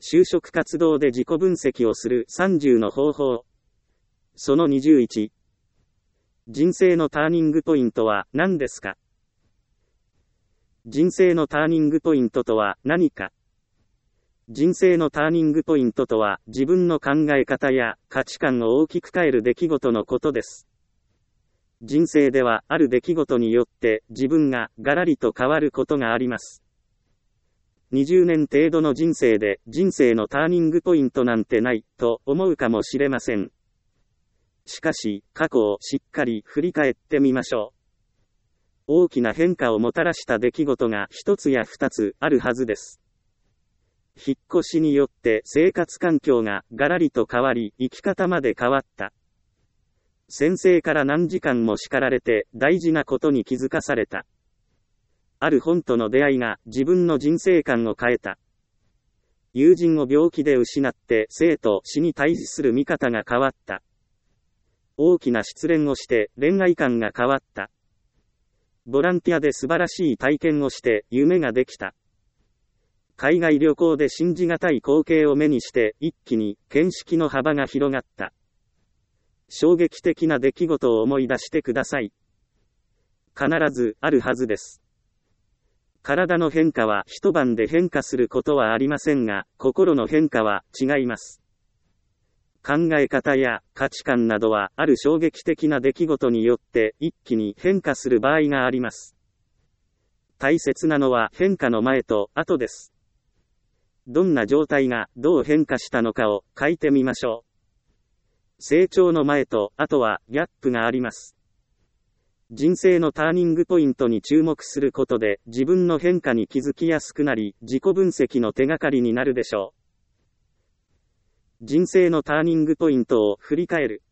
就職活動で自己分析をする30の方法。その21。人生のターニングポイントは何ですか？人生のターニングポイントとは何か？人生のターニングポイントとは、自分の考え方や価値観を大きく変える出来事のことです。人生では、ある出来事によって自分がガラリと変わることがあります。20年程度の人生で人生のターニングポイントなんてないと思うかもしれません。しかし、過去をしっかり振り返ってみましょう。大きな変化をもたらした出来事が一つや二つあるはずです。引っ越しによって生活環境がガラリと変わり、生き方まで変わった。先生から何時間も叱られて大事なことに気づかされた。ある本との出会いが自分の人生観を変えた。友人を病気で失って生と死に対峙する見方が変わった。大きな失恋をして恋愛観が変わった。ボランティアで素晴らしい体験をして夢ができた。海外旅行で信じがたい光景を目にして一気に見識の幅が広がった。衝撃的な出来事を思い出してください。必ずあるはずです。体の変化は一晩で変化することはありませんが、心の変化は違います。考え方や価値観などはある衝撃的な出来事によって一気に変化する場合があります。大切なのは変化の前と後です。どんな状態がどう変化したのかを書いてみましょう。成長の前と後はギャップがあります。人生のターニングポイントに注目することで自分の変化に気づきやすくなり、自己分析の手がかりになるでしょう。人生のターニングポイントを振り返る。